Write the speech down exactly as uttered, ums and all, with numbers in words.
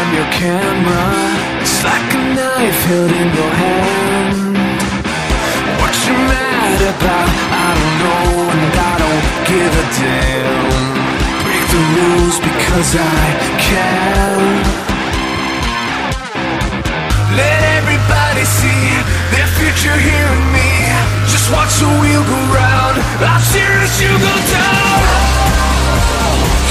your camera. It's like a knife held in your hand. What you mad about? I don't know, and I don't give a damn. Break the rules because I can. Let everybody see their future here in me. Just watch the wheel go round. I'll cheer as you go down.